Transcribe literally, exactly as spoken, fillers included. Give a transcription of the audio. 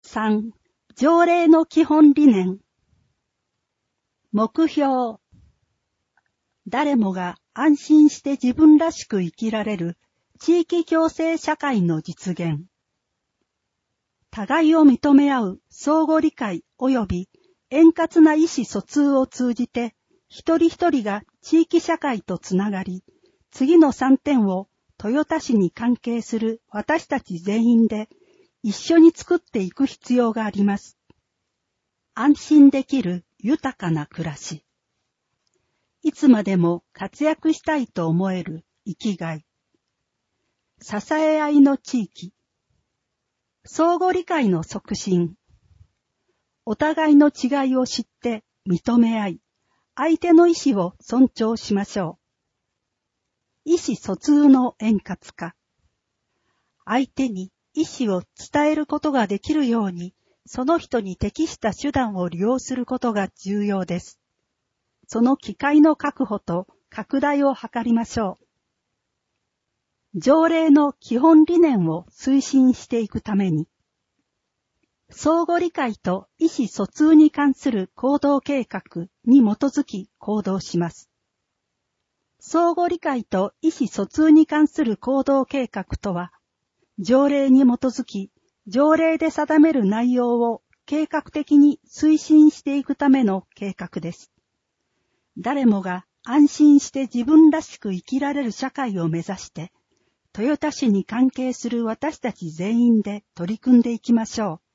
さん、条例の基本理念。目標。誰もが安心して自分らしく生きられる地域共生社会の実現。互いを認め合う相互理解及び円滑な意思疎通を通じて、一人一人が地域社会とつながり、次のさんてんを豊田市に関係する私たち全員で一緒に作っていく必要があります。安心できる豊かな暮らし。いつまでも活躍したいと思える生きがい。支え合いの地域。相互理解の促進。お互いの違いを知って認め合い、相手の意思を尊重しましょう。意思疎通の円滑化。相手に意思を伝えることができるように、その人に適した手段を利用することが重要です。その機会の確保と拡大を図りましょう。条例の基本理念を推進していくために、相互理解と意思疎通に関する行動計画に基づき行動します。相互理解と意思疎通に関する行動計画とは、条例に基づき、条例で定める内容を計画的に推進していくための計画です。誰もが安心して自分らしく生きられる社会を目指して、豊田市に関係する私たち全員で取り組んでいきましょう。